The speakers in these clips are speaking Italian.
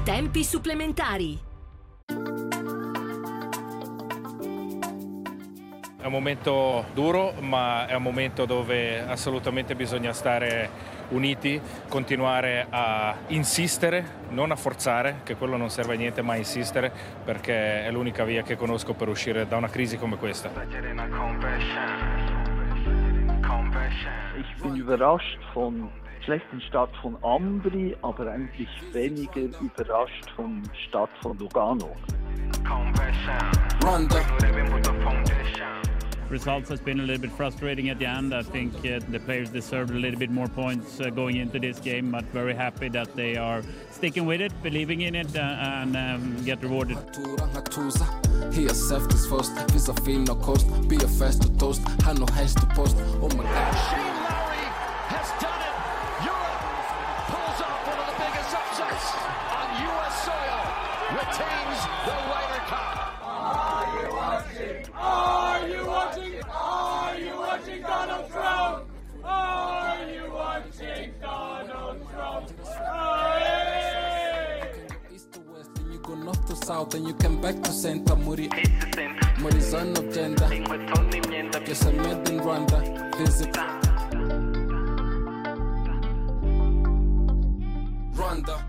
Tempi supplementari. È un momento duro, ma è un momento dove assolutamente bisogna stare uniti, continuare a insistere, non a forzare, che quello non serve a niente, ma a insistere, perché è l'unica via che conosco per uscire da una crisi come questa. Ich bin überrascht vom schlechten Start von Ambri, aber eigentlich weniger überrascht vom Start von Lugano. Results has been a little bit frustrating at the end. I think the players deserved a little bit more points going into this game, but very happy that they are sticking with it, believing in it, and get rewarded. He accept his first, visa feel no cost, be a fast to toast, had no haste to post, oh my god. Shane Lowry has done it! Europe pulls off one of the biggest upsets on US soil, retains the Ryder Cup. Are you watching? Are you watching? Are you watching Donald Trump? Are you watching Donald Trump? East to west and you go north to south and you come back to Santa Muri. Muri son of gender. Yes, I met in Rwanda. Visit Rwanda.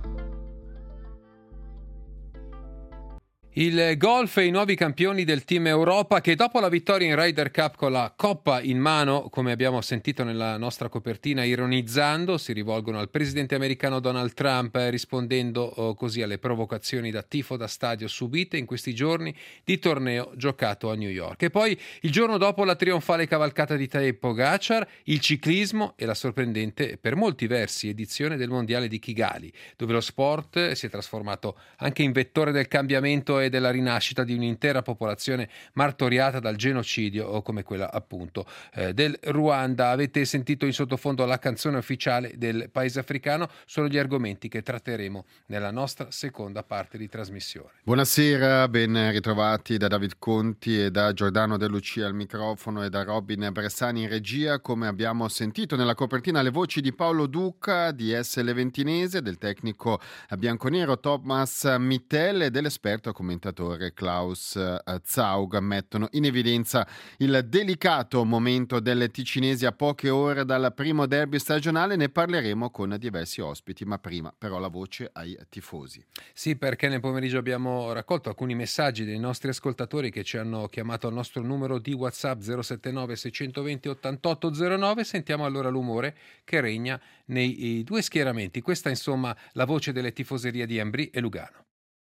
Il golf e i nuovi campioni del Team Europa che dopo la vittoria in Ryder Cup con la coppa in mano, come abbiamo sentito nella nostra copertina, ironizzando, si rivolgono al presidente americano Donald Trump, rispondendo così alle provocazioni da tifo da stadio subite in questi giorni di torneo giocato a New York. E poi il giorno dopo la trionfale cavalcata di Tadej Pogačar, il ciclismo e la sorprendente per molti versi edizione del Mondiale di Kigali, dove lo sport si è trasformato anche in vettore del cambiamento e della rinascita di un'intera popolazione martoriata dal genocidio, o come quella appunto del Ruanda. Avete sentito in sottofondo la canzone ufficiale del paese africano, sono gli argomenti che tratteremo nella nostra seconda parte di trasmissione. Buonasera, ben ritrovati da David Conti e da Giordano De Lucia al microfono e da Robin Bressani in regia. Come abbiamo sentito nella copertina le voci di Paolo Duca di SL Ventinese, del tecnico bianconero Thomas Mittel e dell'esperto commentatore Klaus Zaug mettono in evidenza il delicato momento delle ticinesi a poche ore dal primo derby stagionale. Ne parleremo con diversi ospiti, ma prima però la voce ai tifosi. Sì, perché nel pomeriggio abbiamo raccolto alcuni messaggi dei nostri ascoltatori che ci hanno chiamato al nostro numero di WhatsApp 079 620 8809. Sentiamo allora l'umore che regna nei due schieramenti. Questa insomma la voce delle tifoserie di Embrì e Lugano.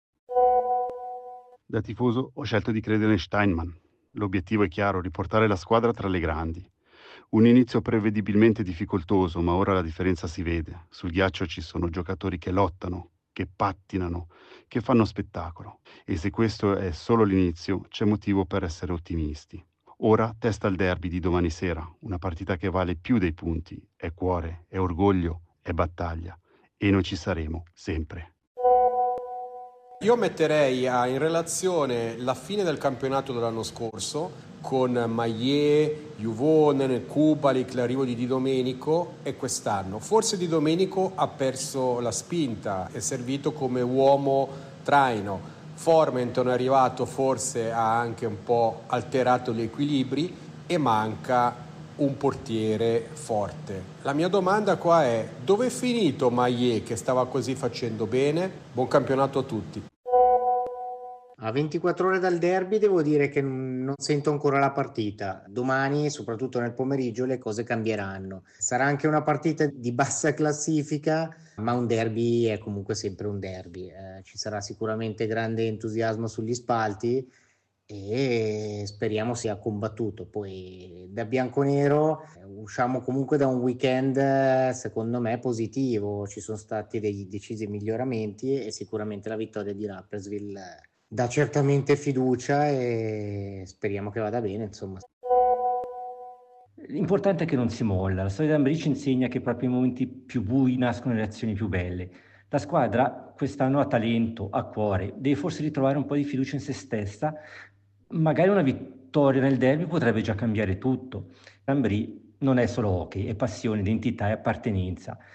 Da tifoso ho scelto di credere in Steinmann. L'obiettivo è chiaro, riportare la squadra tra le grandi. Un inizio prevedibilmente difficoltoso, ma ora la differenza si vede. Sul ghiaccio ci sono giocatori che lottano, che pattinano, che fanno spettacolo. E se questo è solo l'inizio, c'è motivo per essere ottimisti. Ora testa al derby di domani sera, una partita che vale più dei punti. È cuore, è orgoglio, è battaglia. E noi ci saremo, sempre. Io metterei in relazione la fine del campionato dell'anno scorso con Maillet, Juvonen, Kubalik, l'arrivo di Di Domenico e quest'anno. Forse Di Domenico ha perso la spinta, è servito come uomo traino. Formenton è arrivato, forse ha anche un po' alterato gli equilibri e manca un portiere forte. La mia domanda qua è: dove è finito Maillet che stava così facendo bene? Buon campionato a tutti. A 24 ore dal derby devo dire che non sento ancora la partita. Domani, soprattutto nel pomeriggio, le cose cambieranno. Sarà anche una partita di bassa classifica, ma un derby è comunque sempre un derby. Ci sarà sicuramente grande entusiasmo sugli spalti e speriamo sia combattuto. Poi da bianconero usciamo comunque da un weekend secondo me positivo. Ci sono stati dei decisi miglioramenti e sicuramente la vittoria di Rapperswil dà certamente fiducia e speriamo che vada bene, insomma. L'importante è che non si molla. La storia di Ambri ci insegna che proprio nei momenti più bui nascono le azioni più belle. La squadra quest'anno ha talento, ha cuore, deve forse ritrovare un po' di fiducia in se stessa. Magari una vittoria nel derby potrebbe già cambiare tutto. Ambri non è solo hockey, è passione, identità e appartenenza.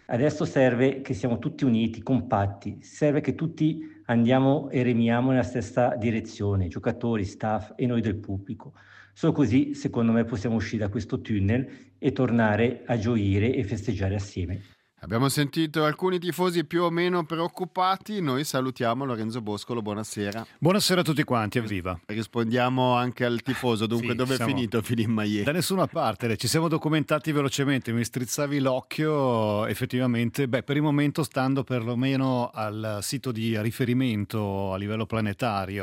Adesso serve che siamo tutti uniti, compatti, serve che tutti andiamo e remiamo nella stessa direzione, giocatori, staff e noi del pubblico. Solo così, secondo me, possiamo uscire da questo tunnel e tornare a gioire e festeggiare assieme. Abbiamo sentito alcuni tifosi più o meno preoccupati, noi salutiamo Lorenzo Boscolo, buonasera. Buonasera a tutti quanti, evviva. Rispondiamo anche al tifoso, dunque Sì, dove è finito Philippe Maillet? Da nessuna parte, ci siamo documentati velocemente, mi strizzavi l'occhio, effettivamente, per il momento stando perlomeno al sito di riferimento a livello planetario,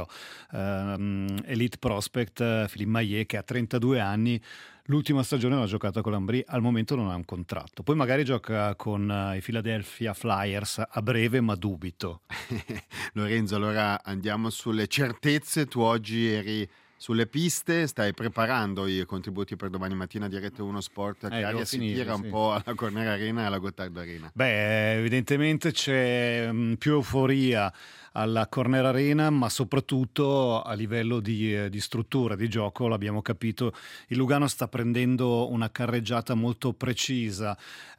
Elite Prospect, Philippe Maillet che ha 32 anni, l'ultima stagione l'ha giocata con l'Ambry, al momento non ha un contratto. Poi magari gioca con i Philadelphia Flyers a breve, ma dubito. Lorenzo, allora andiamo sulle certezze. Tu oggi eri sulle piste, stai preparando i contributi per domani mattina di Rete 1 Sport, che aria si tira un po' alla Corner Arena e alla Gottardo Arena? Evidentemente c'è più euforia alla Corner Arena, ma soprattutto a livello di struttura, di gioco, l'abbiamo capito, il Lugano sta prendendo una carreggiata molto precisa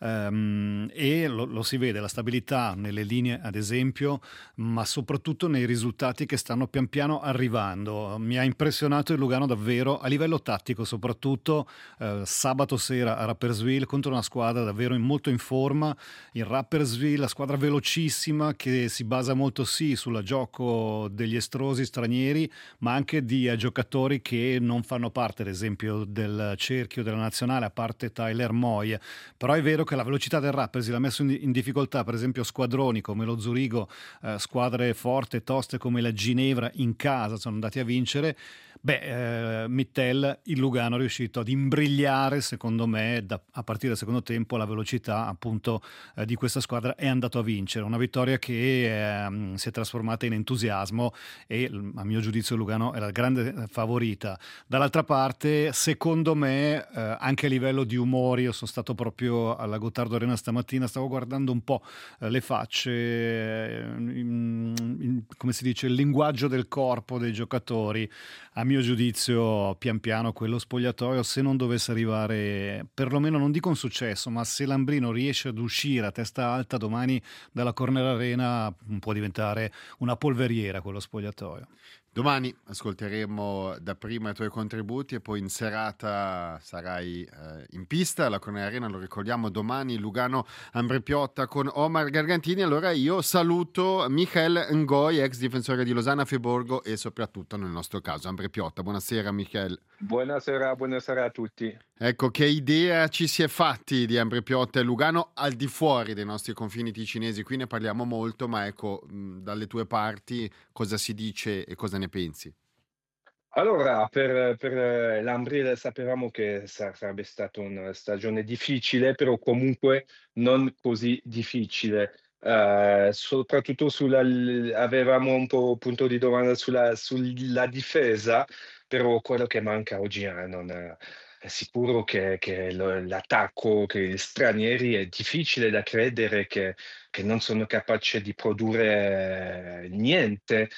e lo si vede, la stabilità nelle linee ad esempio, ma soprattutto nei risultati che stanno pian piano arrivando. Mi ha impressionato il Lugano davvero, a livello tattico soprattutto, sabato sera a Rapperswil contro una squadra davvero molto in forma, il Rapperswil, la squadra velocissima che si basa molto sul gioco degli estrosi stranieri, ma anche di giocatori che non fanno parte, ad esempio, del cerchio della nazionale, a parte Tyler Moy. Però è vero che la velocità del Rapperswil ha messo in difficoltà, per esempio, squadroni come lo Zurigo, squadre forti, toste come la Ginevra in casa, sono andati a vincere. Mittel, il Lugano è riuscito ad imbrigliare, secondo me, a partire dal secondo tempo, la velocità appunto di questa squadra è andato a vincere. Una vittoria che si è trasformata in entusiasmo e a mio giudizio il Lugano è la grande favorita. Dall'altra parte, secondo me, anche a livello di umori, io sono stato proprio alla Gottardo Arena stamattina, stavo guardando un po' le facce, come si dice, il linguaggio del corpo dei giocatori. A mio giudizio, pian piano quello spogliatoio, se non dovesse arrivare, perlomeno non dico un successo, ma se l'Ambrino riesce ad uscire a testa alta domani dalla Corner Arena, può diventare una polveriera quello spogliatoio. Domani ascolteremo dapprima i tuoi contributi e poi in serata sarai in pista alla Corner Arena, lo ricordiamo, domani Lugano Ambri Piotta con Omar Gargantini. Allora io saluto Michael Ngoy, ex difensore di Losanna Friburgo e soprattutto nel nostro caso Ambri Piotta. Buonasera Michael. Buonasera a tutti. Ecco, che idea ci si è fatti di Ambri Piotta e Lugano al di fuori dei nostri confini ticinesi? Qui ne parliamo molto, ma ecco, dalle tue parti cosa si dice e cosa ne pensi? Allora, per l'Ambri sapevamo che sarebbe stata una stagione difficile, però comunque non così difficile. Soprattutto avevamo un po' punto di domanda sulla difesa, però quello che manca oggi è sicuro che l'attacco, che gli stranieri è difficile da credere che non sono capaci di produrre niente.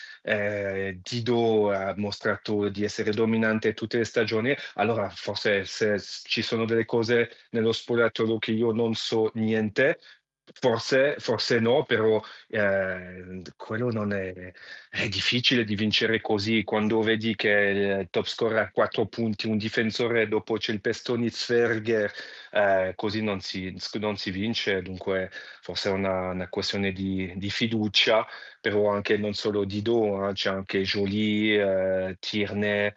Dido ha mostrato di essere dominante tutte le stagioni, allora forse se ci sono delle cose nello spogliatoio che io non so niente, forse no, però quello non è difficile di vincere così quando vedi che il top scorer ha 4 punti, un difensore, dopo c'è il Pestoni-Zverger, così non si vince, dunque forse è una questione di fiducia, però anche non solo Dido, c'è anche Joly, Tierney,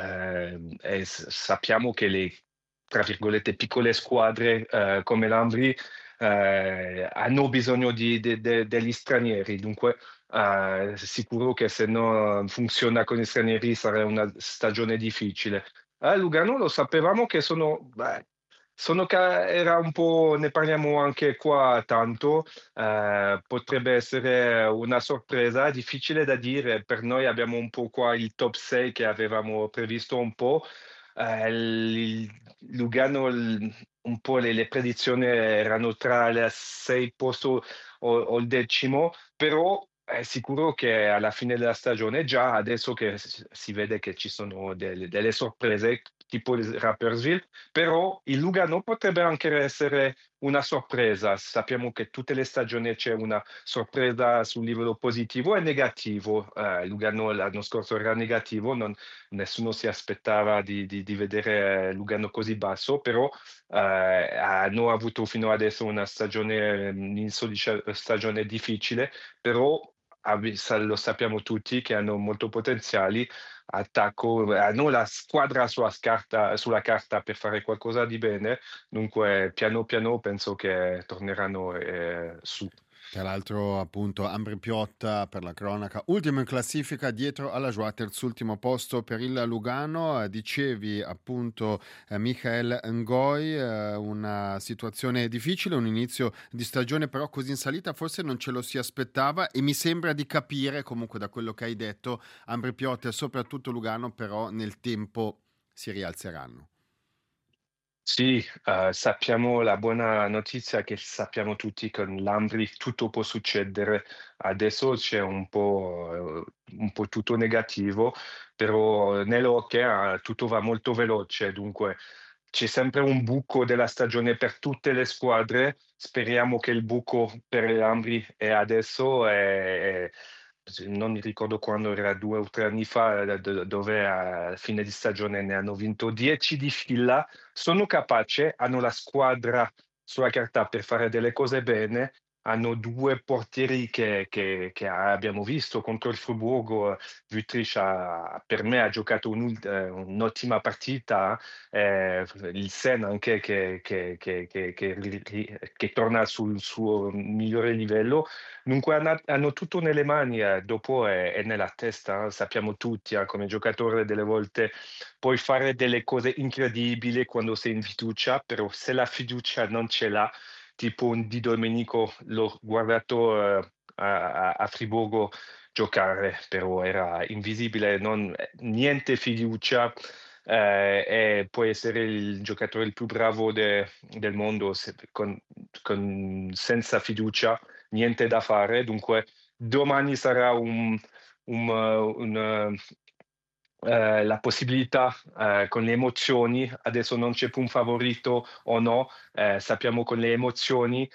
e sappiamo che le, tra virgolette, piccole squadre come l'Ambri hanno bisogno degli stranieri, dunque sicuro che se non funziona con gli stranieri sarà una stagione difficile. Lugano lo sapevamo che era un po', ne parliamo anche qua tanto, potrebbe essere una sorpresa, difficile da dire, per noi abbiamo un po' qua il top 6 che avevamo previsto un po'. Il Lugano, un po' le predizioni erano tra il 6 posto o il 10°, però è sicuro che alla fine della stagione, già adesso che si vede che ci sono delle sorprese, tipo Rapperswil, però il Lugano potrebbe anche essere una sorpresa. Sappiamo che tutte le stagioni c'è una sorpresa sul livello positivo e negativo. Lugano l'anno scorso era negativo, nessuno si aspettava di vedere Lugano così basso, però hanno avuto fino adesso una stagione, inizio di stagione difficile, però lo sappiamo tutti che hanno molto potenziali. Attacco, hanno la squadra sulla carta per fare qualcosa di bene, dunque piano piano penso che torneranno su. Tra l'altro, appunto, Ambri Piotta, per la cronaca, ultimo in classifica dietro alla Joie, terzultimo posto per il Lugano. Dicevi appunto Michael Ngoi, una situazione difficile, un inizio di stagione però così in salita forse non ce lo si aspettava, e mi sembra di capire comunque da quello che hai detto, Ambri Piotta e soprattutto Lugano però nel tempo si rialzeranno. Sì, sappiamo la buona notizia che sappiamo tutti che con l'Ambri tutto può succedere. Adesso c'è un po' tutto negativo, però nell'hockey tutto va molto veloce, dunque c'è sempre un buco della stagione per tutte le squadre. Speriamo che il buco per l'Ambri è adesso. Non mi ricordo quando, era 2 o 3 anni fa, dove a fine di stagione ne hanno vinto 10 di fila. Sono capaci, hanno la squadra sulla carta per fare delle cose bene, hanno 2 portieri che abbiamo visto contro il Friburgo. Wüttrich per me ha giocato un'ottima partita, il Sen anche che torna sul suo migliore livello. Dunque hanno tutto nelle mani, dopo è nella testa. Sappiamo tutti, come giocatore delle volte puoi fare delle cose incredibili quando sei in fiducia, però se la fiducia non ce l'ha, tipo un Di Domenico, l'ho guardato a Friburgo giocare, però era invisibile, niente fiducia. E può essere il giocatore il più bravo del mondo, senza fiducia niente da fare. Dunque domani sarà la possibilità, con le emozioni. Adesso non c'è più un favorito o no, sappiamo con le emozioni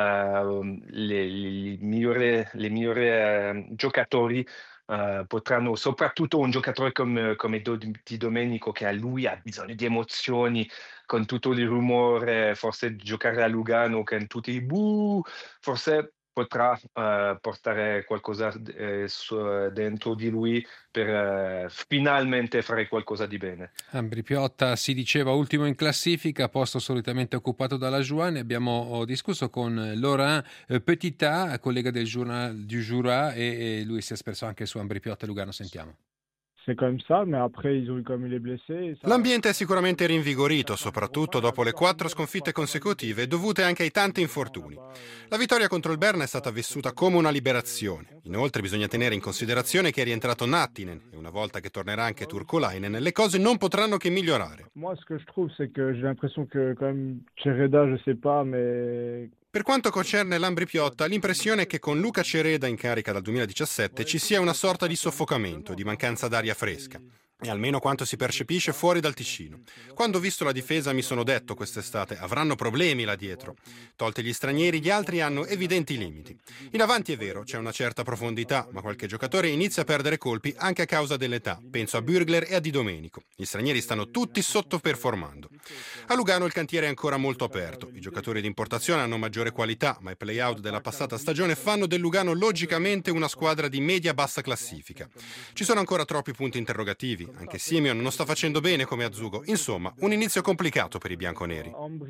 le migliori giocatori potranno, soprattutto un giocatore come Di Domenico, che lui ha bisogno di emozioni, con tutto il rumore, forse giocare a Lugano con tutti i buh, forse potrà portare qualcosa dentro di lui per finalmente fare qualcosa di bene. Ambri Piotta, si diceva, ultimo in classifica, posto solitamente occupato dalla Joie. Ne abbiamo discusso con Laurent Petitat, collega del Journal du Jura, e lui si è espresso anche su Ambri Piotta e Lugano. Sentiamo. L'ambiente è sicuramente rinvigorito, soprattutto dopo le 4 sconfitte consecutive dovute anche ai tanti infortuni. La vittoria contro il Berna è stata vissuta come una liberazione. Inoltre bisogna tenere in considerazione che è rientrato Nattinen e una volta che tornerà anche Turkulainen le cose non potranno che migliorare. Per quanto concerne l'Ambri Piotta, l'impressione è che con Luca Cereda in carica dal 2017 ci sia una sorta di soffocamento, di mancanza d'aria fresca. È almeno quanto si percepisce fuori dal Ticino. Quando ho visto la difesa mi sono detto quest'estate avranno problemi là dietro. Tolti gli stranieri, gli altri hanno evidenti limiti. In avanti è vero, c'è una certa profondità, ma qualche giocatore inizia a perdere colpi anche a causa dell'età. Penso a Bürgler e a Di Domenico. Gli stranieri stanno tutti sottoperformando. A Lugano il cantiere è ancora molto aperto. I giocatori di importazione hanno maggiore qualità, ma i play-out della passata stagione fanno del Lugano logicamente una squadra di media-bassa classifica. Ci sono ancora troppi punti interrogativi. Anche Simeon non sta facendo bene come Azzugo. Insomma, un inizio complicato per i bianconeri.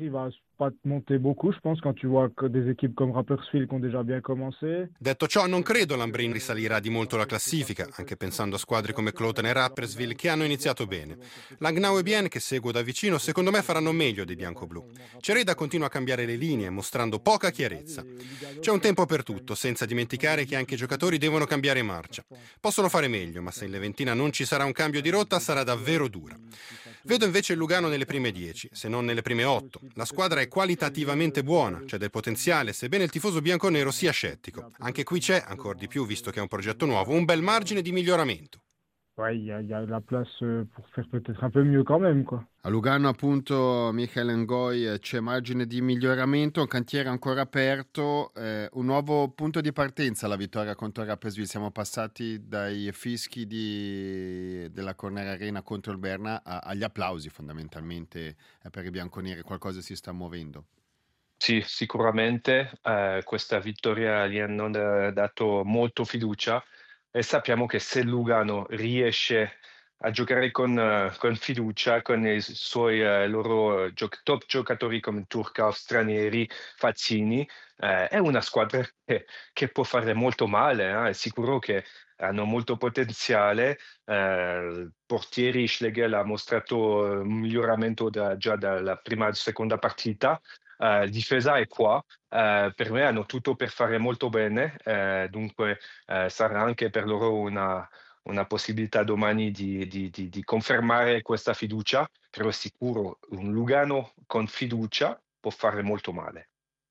Detto ciò, non credo l'Ambrin risalirà di molto la classifica, anche pensando a squadre come Kloten e Rapperswil che hanno iniziato bene. Langnau e Bien, che seguo da vicino, secondo me faranno meglio dei biancoblù. Cereda continua a cambiare le linee, mostrando poca chiarezza. C'è un tempo per tutto, senza dimenticare che anche i giocatori devono cambiare marcia. Possono fare meglio, ma se in Leventina non ci sarà un cambio di rotta sarà davvero dura. Vedo invece il Lugano nelle prime 10, se non nelle prime 8. La squadra è qualitativamente buona, c'è del potenziale, sebbene il tifoso bianconero sia scettico. Anche qui c'è, ancora di più visto che è un progetto nuovo, un bel margine di miglioramento. ouais, il y a la place pour faire peut-être un peu mieux quand même, quoi. A Lugano appunto Michael Ngoy c'è margine di miglioramento, un cantiere ancora aperto, un nuovo punto di partenza la vittoria contro il Rapperswil. Siamo passati dai fischi della Cornera Arena contro il Berna agli applausi fondamentalmente per i bianconeri, qualcosa si sta muovendo. Sì, sicuramente questa vittoria gli hanno dato molto fiducia e sappiamo che se Lugano riesce a giocare con fiducia con i suoi loro top giocatori come Turca, stranieri, Fazzini, è una squadra che può fare molto male, È sicuro che hanno molto potenziale. Portieri Schlegel ha mostrato un miglioramento già dalla prima e seconda partita. Difesa è qua, per me hanno tutto per fare molto bene, dunque sarà anche per loro una possibilità domani di confermare questa fiducia, però è sicuro un Lugano con fiducia può fare molto male.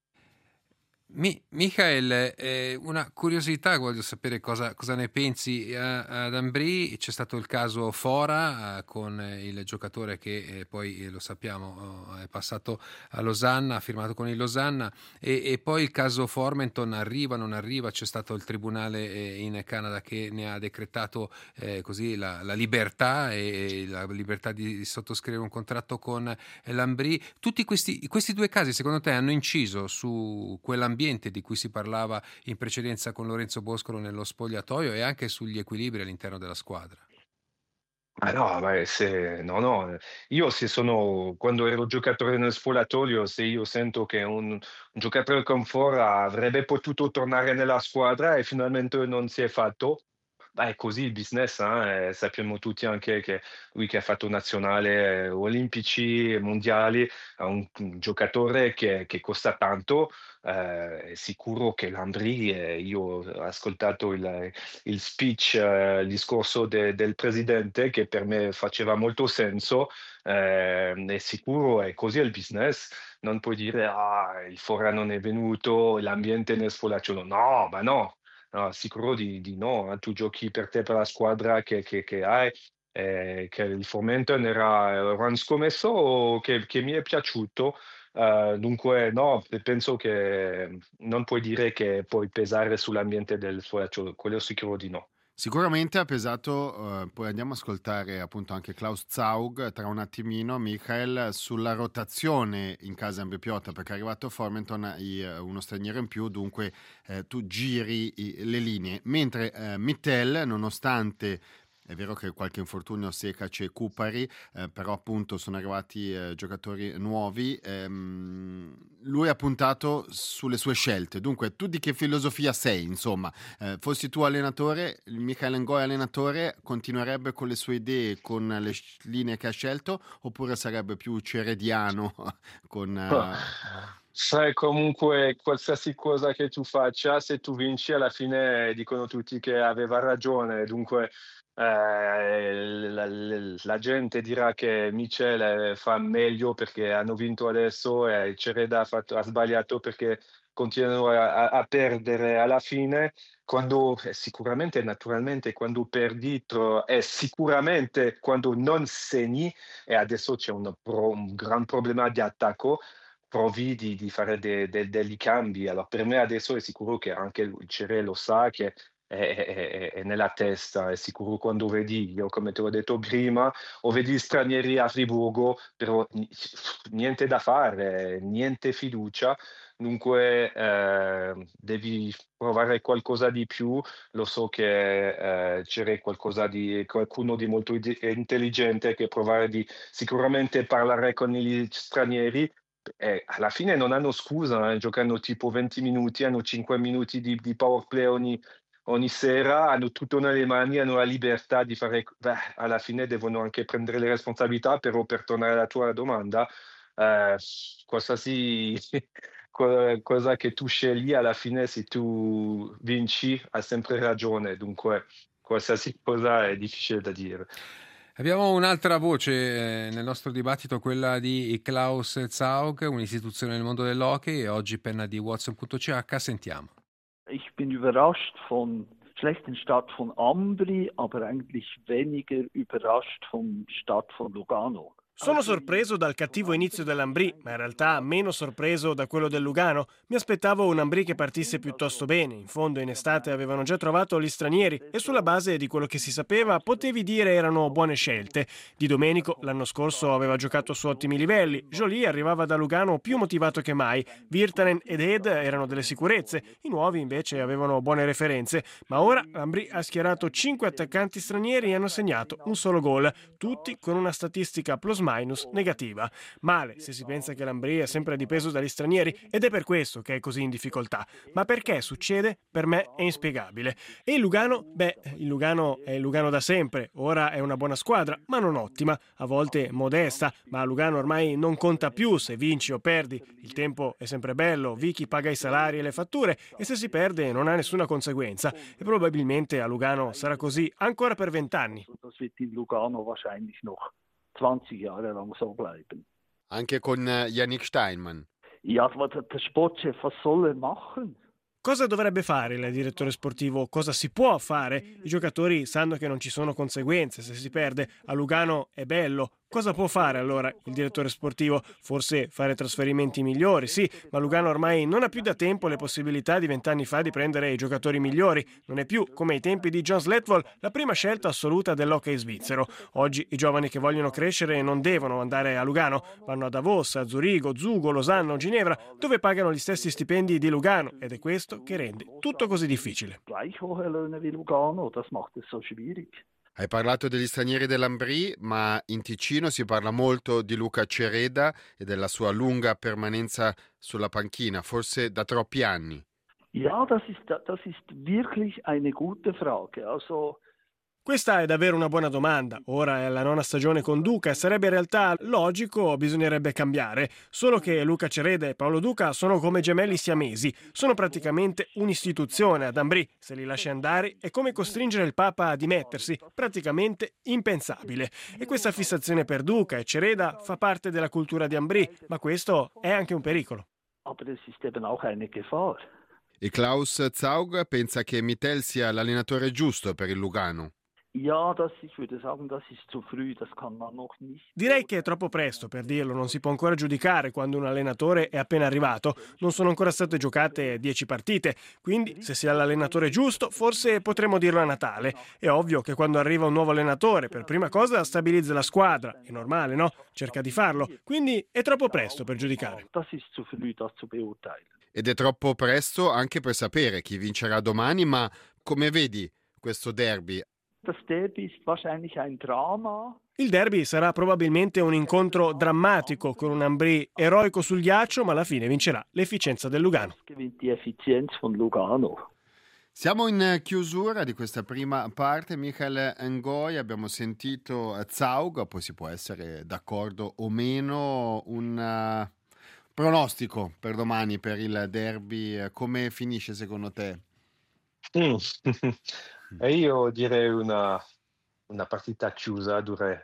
Michael, una curiosità, voglio sapere cosa ne pensi. Ad Ambri c'è stato il caso Fora con il giocatore che poi lo sappiamo è passato a Losanna, ha firmato con il Losanna, e poi il caso Formenton arriva, non arriva, c'è stato il tribunale in Canada che ne ha decretato così la libertà e la libertà di sottoscrivere un contratto con l'Ambri. Tutti questi due casi secondo te hanno inciso su quell'ambiente di cui si parlava in precedenza con Lorenzo Boscolo nello spogliatoio e anche sugli equilibri all'interno della squadra? No, io quando ero giocatore nel spogliatoio, se io sento che un giocatore con Fora avrebbe potuto tornare nella squadra e finalmente non si è fatto, è così il business, sappiamo tutti anche che lui che ha fatto nazionale olimpici, mondiali, è un giocatore che costa tanto. È sicuro che l'Ambri, io ho ascoltato il speech, il discorso del presidente che per me faceva molto senso, è sicuro è così il business. Non puoi dire il Fora non è venuto, l'ambiente nel spogliatoio, no, ma no. No, sicuro di no, tu giochi per te, per la squadra che hai, che il Formenton era un scommesso che mi è piaciuto, dunque no, penso che non puoi dire che puoi pesare sull'ambiente del spogliatoio, quello sicuro di no. Sicuramente ha pesato, poi andiamo a ascoltare appunto anche Klaus Zaug tra un attimino, Michael, sulla rotazione in casa Ambri Piotta, perché è arrivato Formenton uno straniero in più, dunque tu giri le linee, mentre Mittel, nonostante è vero che qualche infortunio Sekac e Kupari, però appunto sono arrivati giocatori nuovi. Lui ha puntato sulle sue scelte. Dunque, tu di che filosofia sei? Insomma, fossi tu allenatore, il Michael Ngoy allenatore, continuerebbe con le sue idee, con le linee che ha scelto, oppure sarebbe più cerediano Sai, comunque qualsiasi cosa che tu faccia, se tu vinci alla fine dicono tutti che aveva ragione, dunque la gente dirà che Michel fa meglio perché hanno vinto adesso e Cereda ha sbagliato perché continuano a perdere alla fine. Quando sicuramente, naturalmente, quando perdi è sicuramente quando non segni, e adesso c'è un gran problema di attacco. Provi di fare degli cambi. Allora, per me adesso è sicuro che anche il Cereda lo sa che è nella testa, è sicuro quando vedi, io come te l'ho detto prima, o vedi stranieri a Friburgo, però niente da fare, niente fiducia, dunque devi provare qualcosa di più. Lo so che c'è qualcuno di molto intelligente che provare di sicuramente parlare con gli stranieri. Alla fine non hanno scusa, giocano tipo 20 minuti, hanno 5 minuti di power play ogni sera, hanno tutto nelle mani, hanno la libertà di fare. Alla fine devono anche prendere le responsabilità, però per tornare alla tua domanda, qualsiasi cosa che tu scegli, alla fine se tu vinci hai sempre ragione, dunque qualsiasi cosa è difficile da dire. Abbiamo un'altra voce nel nostro dibattito, quella di Klaus Zaug, un'istituzione nel mondo dell'hockey, e oggi penna di Watson.ch. Sentiamo. Ich bin überrascht von schlechten Start von Ambri, aber eigentlich weniger überrascht vom Start von Lugano. Sono sorpreso dal cattivo inizio dell'Ambri, ma in realtà meno sorpreso da quello del Lugano. Mi aspettavo un Ambri che partisse piuttosto bene. In fondo in estate avevano già trovato gli stranieri e sulla base di quello che si sapeva potevi dire erano buone scelte. Di Domenico l'anno scorso aveva giocato su ottimi livelli. Joly arrivava da Lugano più motivato che mai. Virtanen ed Ed erano delle sicurezze. I nuovi invece avevano buone referenze. Ma ora l'Ambri ha schierato 5 attaccanti stranieri e hanno segnato un solo gol. Tutti con una statistica plus minus negativa. Male se si pensa che l'Ambri è sempre dipeso dagli stranieri ed è per questo che è così in difficoltà. Ma perché succede? Per me è inspiegabile. E il Lugano? Beh, il Lugano è il Lugano da sempre. Ora è una buona squadra, ma non ottima. A volte modesta, ma Lugano ormai non conta più se vinci o perdi. Il tempo è sempre bello, Vicky paga i salari e le fatture e se si perde non ha nessuna conseguenza. E probabilmente a Lugano sarà così ancora per 20 anni. Das wird in Lugano wahrscheinlich noch 20 Jahre lang so bleiben. Anche con Yannick Steinmann. Ja, der Sportchef, was soll machen? Cosa dovrebbe fare il direttore sportivo? Cosa si può fare? I giocatori sanno che non ci sono conseguenze se si perde. A Lugano è bello. Cosa può fare allora il direttore sportivo? Forse fare trasferimenti migliori, sì, ma Lugano ormai non ha più da tempo le possibilità di 20 anni fa di prendere i giocatori migliori. Non è più, come ai tempi di John Sletvold, la prima scelta assoluta dell'hockey svizzero. Oggi i giovani che vogliono crescere non devono andare a Lugano, vanno a Davos, a Zurigo, Zugo, Losanna o Ginevra, dove pagano gli stessi stipendi di Lugano ed è questo che rende tutto così difficile. Gleich hohe Löhne wie Lugano, das macht es so schwierig. Hai parlato degli stranieri dell'Ambri, ma in Ticino si parla molto di Luca Cereda e della sua lunga permanenza sulla panchina, forse da troppi anni. Ja, das ist wirklich eine gute Frage. Also Questa è davvero una buona domanda. Ora è la 9ª stagione con Duca e sarebbe in realtà logico, bisognerebbe cambiare. Solo che Luca Cereda e Paolo Duca sono come gemelli siamesi. Sono praticamente un'istituzione ad Ambri. Se li lasci andare è come costringere il Papa a dimettersi. Praticamente impensabile. E questa fissazione per Duca e Cereda fa parte della cultura di Ambri, ma questo è anche un pericolo. Aber es ist eben auch eine Gefahr. E Klaus Zaug pensa che Mittel sia l'allenatore giusto per il Lugano. Ja, ich würde sagen, das ist zu früh, das kann man noch nicht. Direi che è troppo presto per dirlo, non si può ancora giudicare quando un allenatore è appena arrivato, non sono ancora state giocate 10 partite, quindi se si ha l'allenatore giusto forse potremo dirlo a Natale. È ovvio che quando arriva un nuovo allenatore per prima cosa stabilizza la squadra, è normale, no? Cerca di farlo, quindi è troppo presto per giudicare. Das ist zu früh, das zu beurteilen. Ed è troppo presto anche per sapere chi vincerà domani, ma come vedi questo derby? Das Derby ist wahrscheinlich ein Drama. Il derby sarà probabilmente un incontro drammatico con un Ambri eroico sul ghiaccio, ma alla fine vincerà l'efficienza del Lugano. Gewinnt die Effizienz von Lugano. Siamo in chiusura di questa prima parte. Michael Ngoy, abbiamo sentito Zaug, poi si può essere d'accordo o meno. Un pronostico per domani, per il derby, come finisce secondo te? E io direi una partita chiusa, direi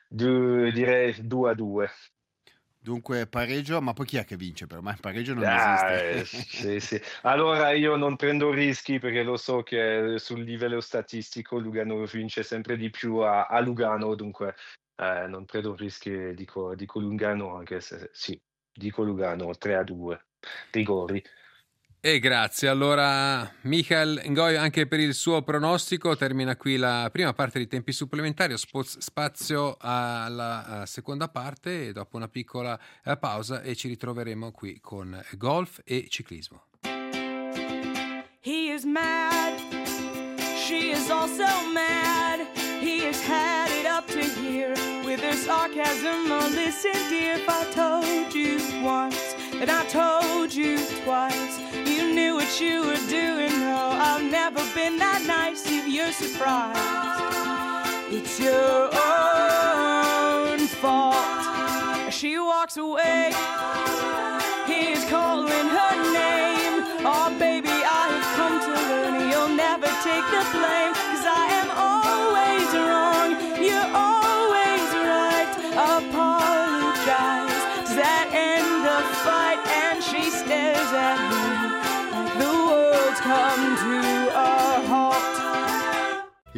2-2. Dunque pareggio, ma poi chi è che vince? Per me il pareggio non esiste. Sì. Allora io non prendo rischi perché lo so che sul livello statistico Lugano vince sempre di più a Lugano, dunque non prendo rischi, dico Lugano, anche se sì, dico Lugano 3-2, rigori. E grazie. Allora Michael Ngoy anche per il suo pronostico. Termina qui la prima parte di tempi supplementari, spazio alla seconda parte e dopo una piccola pausa e ci ritroveremo qui con golf e ciclismo. He is mad, she is also mad. He has had it up to here with her sarcasm. Oh, listen, dear, if I told you once, and I told you twice, you knew what you were doing. No, I've never been that nice. If you're surprised, it's your own fault. She walks away, he is calling her name. Oh, baby, I have come to learn you'll never take the blame, 'cause I am always wrong, you're always right. Apologize, does that end the fight? And she stares at me like the world's come to a halt.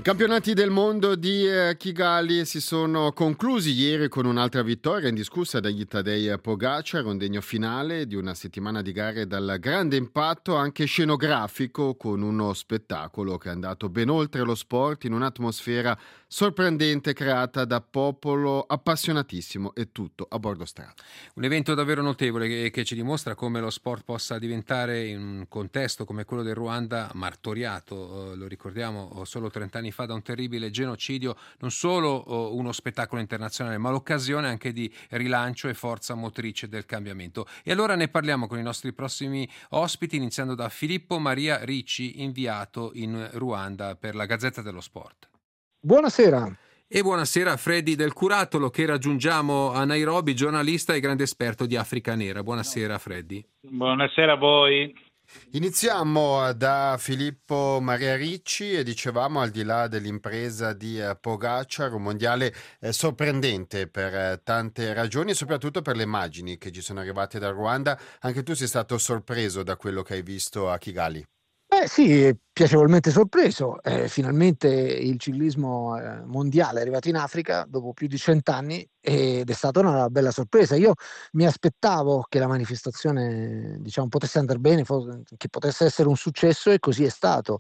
I campionati del mondo di Kigali si sono conclusi ieri con un'altra vittoria indiscussa dagli Tadej Pogačar, un degno finale di una settimana di gare dal grande impatto anche scenografico, con uno spettacolo che è andato ben oltre lo sport in un'atmosfera sorprendente creata da popolo appassionatissimo e tutto a bordo strada. Un evento davvero notevole che ci dimostra come lo sport possa diventare, in un contesto come quello del Ruanda, martoriato, lo ricordiamo, solo 30 anni fa da un terribile genocidio, non solo uno spettacolo internazionale, ma l'occasione anche di rilancio e forza motrice del cambiamento. E allora ne parliamo con i nostri prossimi ospiti, iniziando da Filippo Maria Ricci, inviato in Ruanda per la Gazzetta dello Sport. Buonasera. E buonasera a Freddy Del Curatolo, che raggiungiamo a Nairobi, giornalista e grande esperto di Africa Nera. Buonasera Freddy. Buonasera a voi. Iniziamo da Filippo Maria Ricci e dicevamo, al di là dell'impresa di Pogačar, un mondiale sorprendente per tante ragioni e soprattutto per le immagini che ci sono arrivate dal Ruanda. Anche tu sei stato sorpreso da quello che hai visto a Kigali? Sì, piacevolmente sorpreso. Finalmente il ciclismo mondiale è arrivato in Africa dopo più di 100 anni ed è stata una bella sorpresa. Io mi aspettavo che la manifestazione, diciamo, potesse andare bene, che potesse essere un successo, e così è stato.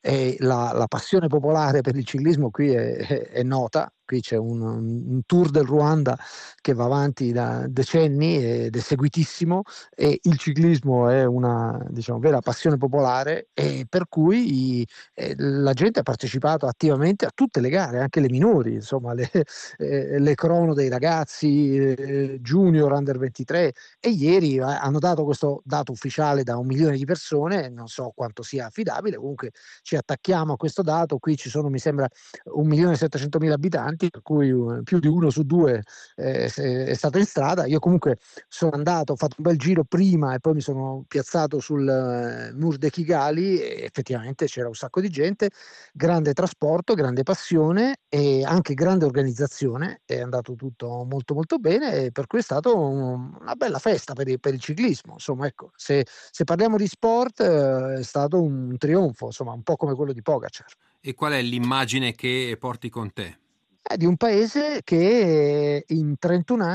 La passione popolare per il ciclismo qui è nota. Qui c'è un tour del Ruanda che va avanti da decenni ed è seguitissimo, e il ciclismo è una, diciamo, vera passione popolare, e per cui la gente ha partecipato attivamente a tutte le gare, anche le minori, insomma le crono dei ragazzi, junior, under 23, e ieri hanno dato questo dato ufficiale da 1 milione di persone. Non so quanto sia affidabile, comunque ci attacchiamo a questo dato. Qui ci sono, mi sembra, 1.700.000 abitanti, per cui più di 1 su 2 è stato in strada. Io comunque sono andato, ho fatto un bel giro prima e poi mi sono piazzato sul Mur de Kigali, e effettivamente c'era un sacco di gente, grande trasporto, grande passione e anche grande organizzazione. È andato tutto molto molto bene, e per cui è stato una bella festa per il ciclismo. Insomma, ecco, se parliamo di sport, è stato un trionfo, insomma, un po' come quello di Pogačar. E qual è l'immagine che porti con te? Di un paese che in 31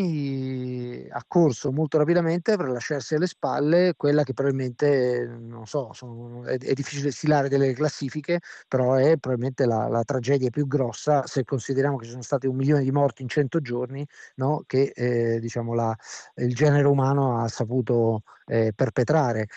anni ha corso molto rapidamente per lasciarsi alle spalle quella che probabilmente, non so, è difficile stilare delle classifiche, però è probabilmente la tragedia più grossa, se consideriamo che ci sono stati 1 milione di morti in 100 giorni, no? Che diciamo il genere umano ha saputo perpetrare.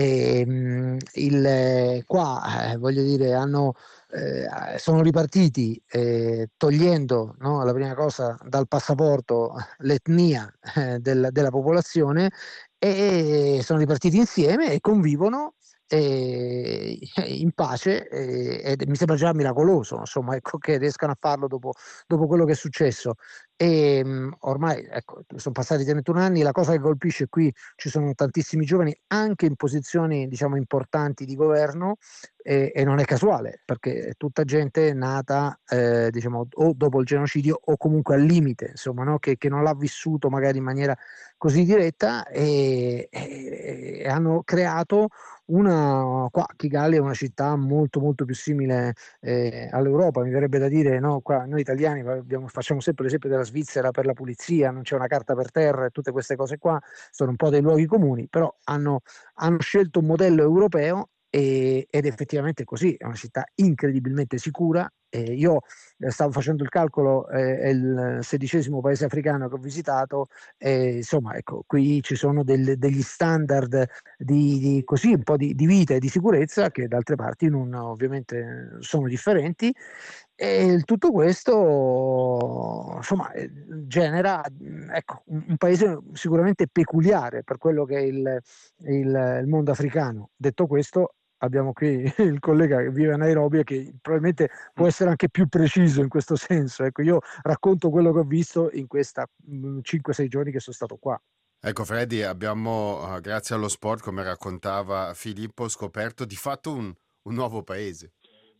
Qua voglio dire, sono ripartiti togliendo, no, la prima cosa dal passaporto l'etnia della popolazione, e sono ripartiti insieme e convivono in pace, ed mi sembra già miracoloso, insomma, ecco, che riescano a farlo dopo quello che è successo. Ormai, ecco, sono passati 31 anni. La cosa che colpisce qui, ci sono tantissimi giovani anche in posizioni, diciamo, importanti di governo, e non è casuale, perché è tutta gente nata diciamo, o dopo il genocidio o comunque al limite, insomma, no? Che non l'ha vissuto magari in maniera così diretta, e hanno creato qua Kigali è una città molto molto più simile all'Europa, mi verrebbe da dire, no? Qua noi italiani facciamo sempre l'esempio della Svizzera per la pulizia, non c'è una carta per terra, e tutte queste cose qua sono un po' dei luoghi comuni, però hanno scelto un modello europeo, ed effettivamente così, è una città incredibilmente sicura. Io stavo facendo il calcolo, è il 16° paese africano che ho visitato, insomma, ecco, qui ci sono degli standard così, un po' di vita e di sicurezza, che da altre parti ovviamente sono differenti, e tutto questo, insomma, genera, ecco, un paese sicuramente peculiare per quello che è il mondo africano. Detto questo, abbiamo qui il collega che vive a Nairobi e che probabilmente può essere anche più preciso in questo senso. Ecco, io racconto quello che ho visto in questa 5-6 giorni che sono stato qua. Ecco Freddy, abbiamo, grazie allo sport, come raccontava Filippo, scoperto di fatto un nuovo paese.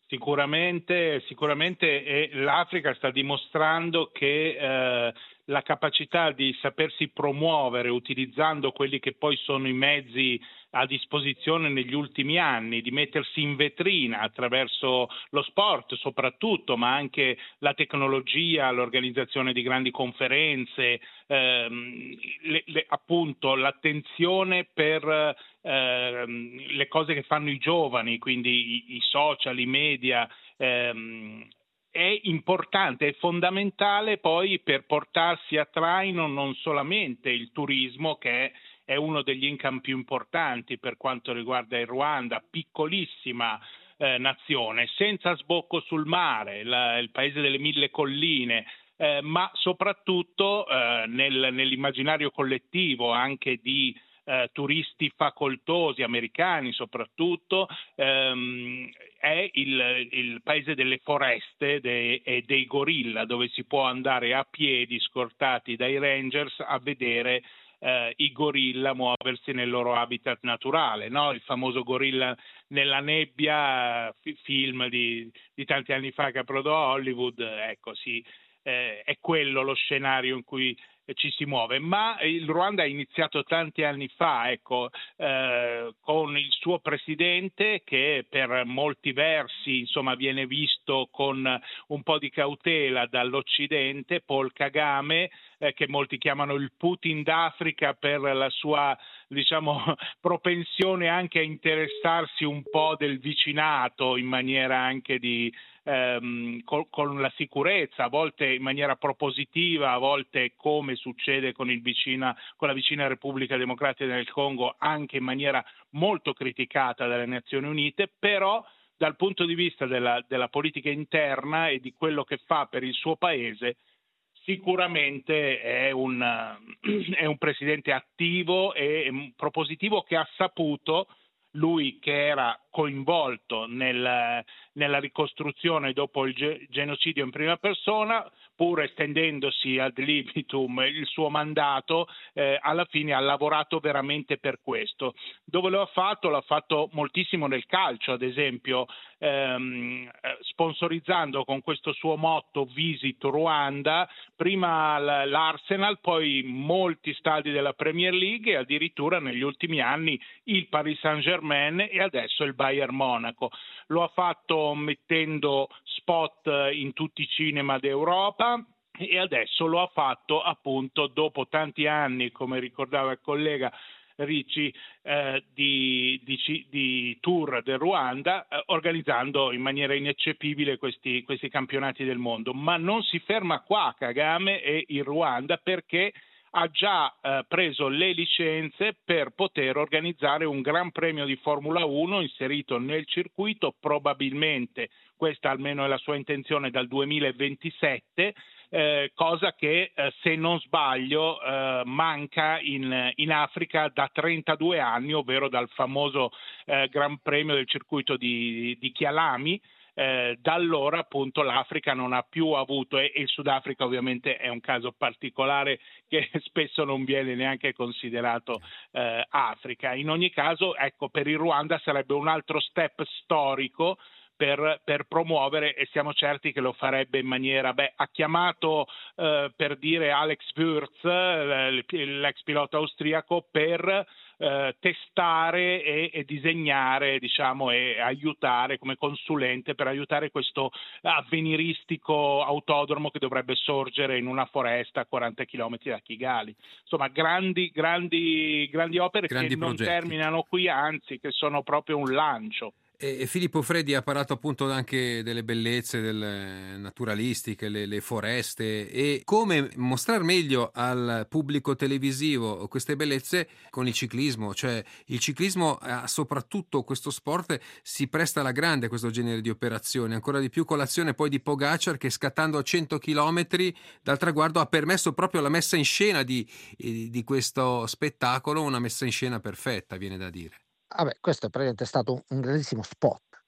Sicuramente, e l'Africa sta dimostrando che la capacità di sapersi promuovere utilizzando quelli che poi sono i mezzi a disposizione negli ultimi anni, di mettersi in vetrina attraverso lo sport soprattutto, ma anche la tecnologia, l'organizzazione di grandi conferenze, appunto l'attenzione per le cose che fanno i giovani, quindi i social, i media, è importante, è fondamentale poi per portarsi a traino non solamente il turismo, che è uno degli income più importanti per quanto riguarda il Ruanda, piccolissima nazione, senza sbocco sul mare, il paese delle 1000 colline, ma soprattutto nell'immaginario collettivo anche di turisti facoltosi, americani soprattutto, è il paese delle foreste e dei gorilla, dove si può andare a piedi scortati dai rangers a vedere i gorilla muoversi nel loro habitat naturale, no? Il famoso Gorilla nella nebbia, film di tanti anni fa che approdò a Hollywood, ecco sì, è quello lo scenario in cui ci si muove, ma il Ruanda ha iniziato tanti anni fa, ecco, con il suo presidente che per molti versi insomma viene visto con un po' di cautela dall'Occidente, Paul Kagame, che molti chiamano il Putin d'Africa per la sua, diciamo, propensione anche a interessarsi un po' del vicinato in maniera anche di con la sicurezza, a volte in maniera propositiva, a volte come succede con la vicina Repubblica Democratica del Congo, anche in maniera molto criticata dalle Nazioni Unite, però dal punto di vista della politica interna e di quello che fa per il suo paese, sicuramente è un presidente attivo e propositivo, che ha saputo, lui che era coinvolto nella ricostruzione dopo il genocidio in prima persona, pur estendendosi ad libitum il suo mandato, alla fine ha lavorato veramente per questo. Dove lo ha fatto? L'ha fatto moltissimo nel calcio, ad esempio, sponsorizzando con questo suo motto Visit Rwanda, prima l'Arsenal, poi molti stadi della Premier League e addirittura negli ultimi anni il Paris Saint-Germain e adesso il Bayern Monaco. Lo ha fatto mettendo spot in tutti i cinema d'Europa e adesso lo ha fatto appunto dopo tanti anni, come ricordava il collega Ricci, di tour del Ruanda, organizzando in maniera ineccepibile questi campionati del mondo. Ma non si ferma qua Kagame e il Ruanda, perché ha già preso le licenze per poter organizzare un Gran Premio di Formula 1 inserito nel circuito, probabilmente, questa almeno è la sua intenzione, dal 2027, cosa che se non sbaglio manca in Africa da 32 anni, ovvero dal famoso Gran Premio del circuito di Kyalami. Da allora appunto l'Africa non ha più avuto, e il Sudafrica ovviamente è un caso particolare che spesso non viene neanche considerato Africa. In ogni caso, ecco, per il Ruanda sarebbe un altro step storico per promuovere, e siamo certi che lo farebbe in maniera, ha chiamato per dire Alex Wurz, l'ex pilota austriaco, per testare e disegnare, diciamo, e aiutare come consulente per aiutare questo avveniristico autodromo che dovrebbe sorgere in una foresta a 40 km da Kigali. Insomma, grandi opere, grandi che non terminano qui, anzi che sono proprio un lancio. E Filippo Freddi ha parlato appunto anche delle bellezze naturalistiche, le foreste, e come mostrare meglio al pubblico televisivo queste bellezze con il ciclismo. Cioè il ciclismo, soprattutto questo sport, si presta alla grande a questo genere di operazioni, ancora di più con l'azione poi di Pogacar, che scattando a 100 km dal traguardo ha permesso proprio la messa in scena di questo spettacolo, una messa in scena perfetta, viene da dire. Vabbè, questo è praticamente stato un grandissimo spot,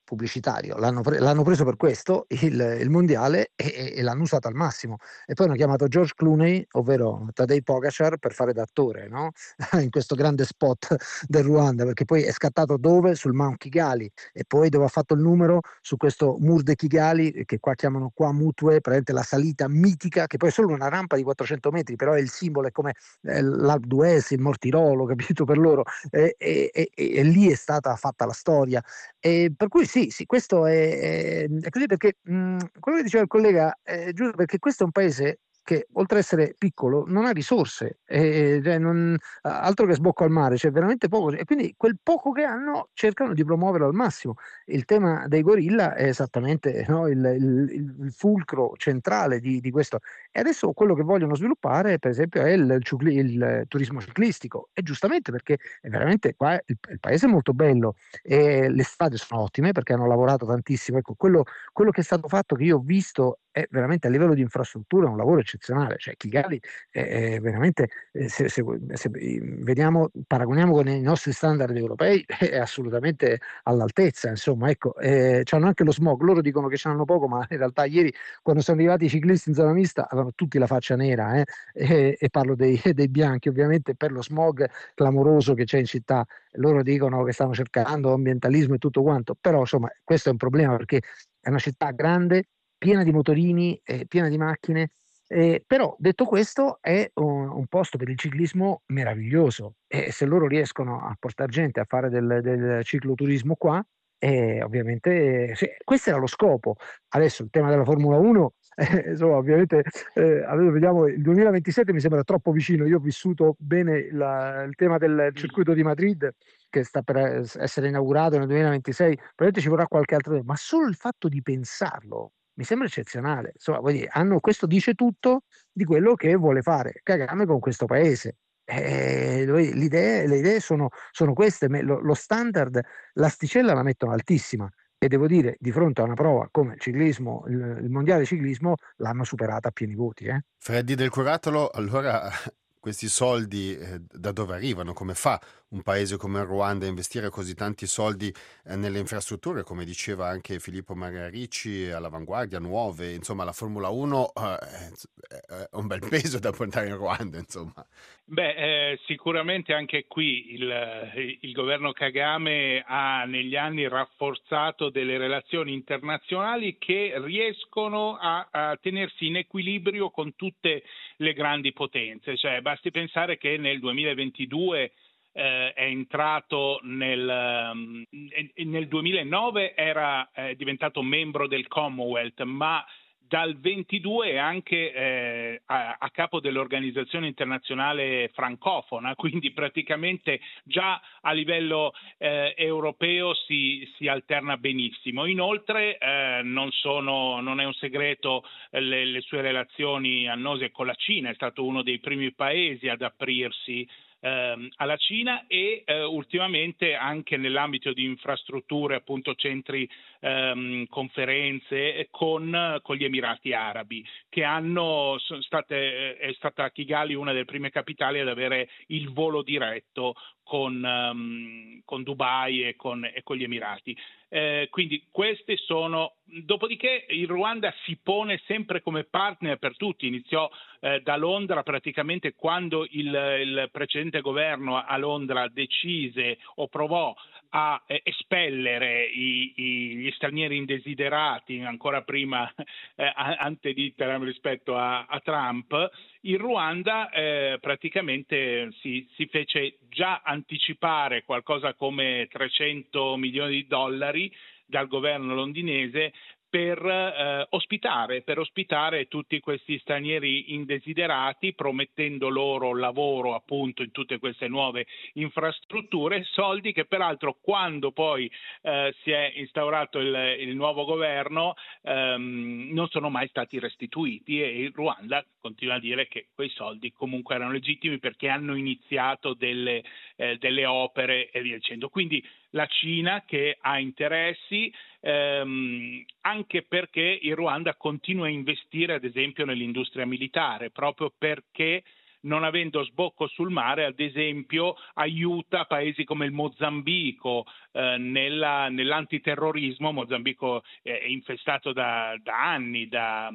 pubblicitario, l'hanno preso per questo il mondiale e l'hanno usato al massimo, e poi hanno chiamato George Clooney, ovvero Tadej Pogacar, per fare da attore, no? In questo grande spot del Ruanda, perché poi è scattato dove? Sul Mount Kigali, e poi dove ha fatto il numero su questo Mur de Kigali, che qua chiamano Kwa Mutwe, praticamente la salita mitica, che poi è solo una rampa di 400 metri, però è il simbolo, è come l'Alpe d'Huez, il Mortirolo, capito, per loro, e lì è stata fatta la storia. E per cui sì, questo è così, perché quello che diceva il collega è giusto, perché questo è un paese che oltre ad essere piccolo non ha risorse, cioè altro che sbocco al mare, c'è veramente poco, e quindi quel poco che hanno cercano di promuoverlo al massimo. Il tema dei gorilla è esattamente, no, il fulcro centrale di questo, e adesso quello che vogliono sviluppare per esempio è il turismo ciclistico, e giustamente, perché è veramente qua il paese è molto bello e le strade sono ottime perché hanno lavorato tantissimo. Ecco, quello che è stato fatto, che io ho visto, è veramente a livello di infrastruttura un lavoro eccezionale. Cioè Kigali è veramente, se vediamo, paragoniamo con i nostri standard europei, è assolutamente all'altezza, insomma, ecco. C'hanno anche lo smog, loro dicono che c'hanno poco, ma in realtà ieri quando sono arrivati i ciclisti in zona mista avevano tutti la faccia nera, e parlo dei bianchi, ovviamente, per lo smog clamoroso che c'è in città. Loro dicono che stanno cercando ambientalismo e tutto quanto, però insomma questo è un problema, perché è una città grande, piena di motorini, piena di macchine, però detto questo è un posto per il ciclismo meraviglioso, e se loro riescono a portare gente a fare del cicloturismo qua, ovviamente sì, questo era lo scopo. Adesso il tema della Formula 1, insomma, ovviamente adesso vediamo, il 2027 mi sembra troppo vicino. Io ho vissuto bene il tema del circuito di Madrid, che sta per essere inaugurato nel 2026, probabilmente ci vorrà qualche altro tempo, ma solo il fatto di pensarlo mi sembra eccezionale. Insomma, voglio dire, questo dice tutto di quello che vuole fare Kagame con questo paese. Le idee sono queste, lo standard, l'asticella la mettono altissima, e devo dire, di fronte a una prova come il ciclismo, il mondiale ciclismo, l'hanno superata a pieni voti. Freddy del Curatolo, allora questi soldi da dove arrivano? Come fa un paese come il Ruanda a investire così tanti soldi nelle infrastrutture, come diceva anche Filippo Margaricci, all'avanguardia, nuove? Insomma, la Formula 1 è un bel peso da portare in Ruanda, insomma. Sicuramente anche qui il governo Kagame ha negli anni rafforzato delle relazioni internazionali che riescono a tenersi in equilibrio con tutte le grandi potenze. Cioè, basti pensare che nel 2022 è entrato nel 2009 era diventato membro del Commonwealth, ma dal 22 è anche a capo dell'Organizzazione Internazionale Francofona, quindi praticamente già a livello europeo si alterna benissimo. Inoltre non è un segreto le sue relazioni annose con la Cina, è stato uno dei primi paesi ad aprirsi alla Cina, e ultimamente anche nell'ambito di infrastrutture, appunto centri, conferenze con gli Emirati Arabi, che è stata Kigali una delle prime capitali ad avere il volo diretto con Dubai e con gli Emirati. Quindi queste sono. Dopodiché il Ruanda si pone sempre come partner per tutti. Iniziò da Londra, praticamente quando il precedente governo a Londra decise o provò a espellere gli stranieri indesiderati, ancora prima ante litteram rispetto a Trump. Il Ruanda praticamente si fece già anticipare qualcosa come $300 milioni dal governo londinese per ospitare tutti questi stranieri indesiderati, promettendo loro lavoro appunto in tutte queste nuove infrastrutture, soldi che peraltro quando poi si è instaurato il nuovo governo non sono mai stati restituiti, e il Ruanda continua a dire che quei soldi comunque erano legittimi perché hanno iniziato delle opere e via dicendo. Quindi la Cina che ha interessi, anche perché il Ruanda continua a investire ad esempio nell'industria militare, proprio perché non avendo sbocco sul mare, ad esempio, aiuta paesi come il Mozambico nell'antiterrorismo. Mozambico è infestato da anni da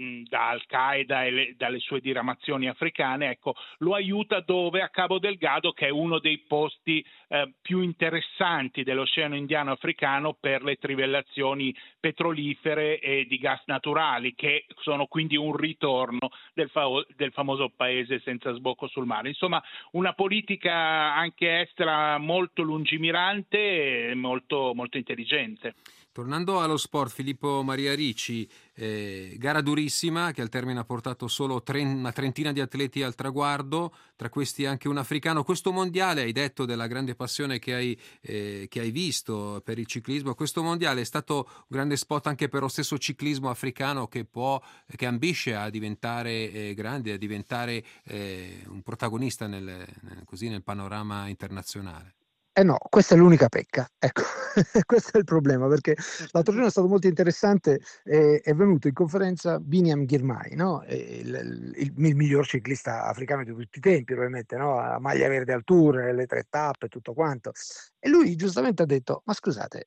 Al-Qaeda e dalle sue diramazioni africane. Ecco, lo aiuta dove? A Cabo Delgado, che è uno dei posti più interessanti dell'Oceano Indiano Africano per le trivellazioni petrolifere e di gas naturali, che sono quindi un ritorno del famoso paese senza sbocco sul mare. Insomma, una politica anche estera molto lungimirante e molto, molto intelligente. Tornando allo sport, Filippo Maria Ricci, gara durissima che al termine ha portato solo una trentina di atleti al traguardo, tra questi anche un africano. Questo mondiale, hai detto della grande passione che hai visto per il ciclismo, questo mondiale è stato un grande spot anche per lo stesso ciclismo africano che ambisce a diventare grande, a diventare un protagonista nel panorama internazionale. No, questa è l'unica pecca, ecco, questo è il problema, perché l'altro giorno è stato molto interessante, è venuto in conferenza Binyam Girmay, no? Il miglior ciclista africano di tutti i tempi, probabilmente, no? La maglia verde al Tour, le 3 tappe e tutto quanto, e lui giustamente ha detto, ma scusate,